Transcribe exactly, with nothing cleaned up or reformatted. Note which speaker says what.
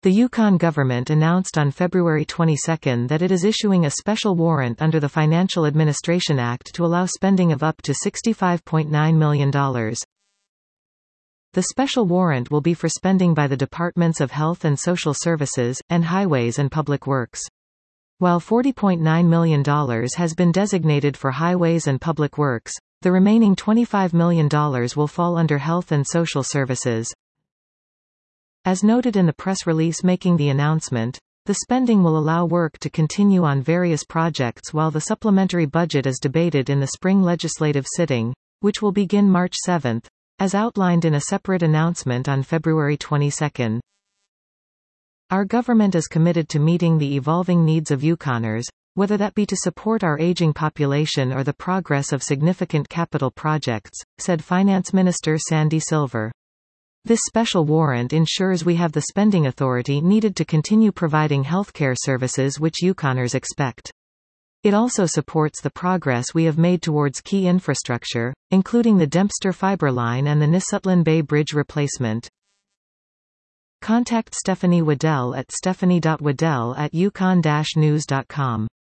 Speaker 1: The Yukon government announced on February twenty-second that it is issuing a special warrant under the Financial Administration Act to allow spending of up to sixty-five point nine million dollars. The special warrant will be for spending by the Departments of Health and Social Services, and Highways and Public Works. While forty point nine million dollars has been designated for Highways and Public Works, the remaining twenty-five million dollars will fall under Health and Social Services. As noted in the press release making the announcement, the spending will allow work to continue on various projects while the supplementary budget is debated in the spring legislative sitting, which will begin March seventh, as outlined in a separate announcement on February twenty-second. Our government is committed to meeting the evolving needs of Yukoners, whether that be to support our aging population or the progress of significant capital projects, said Finance Minister Sandy Silver. This special warrant ensures we have the spending authority needed to continue providing healthcare services which Yukoners expect. It also supports the progress we have made towards key infrastructure, including the Dempster Fiber Line and the Nisutlan Bay Bridge replacement. Contact Stephanie Waddell at stephanie dot waddell at yukon dash news dot com.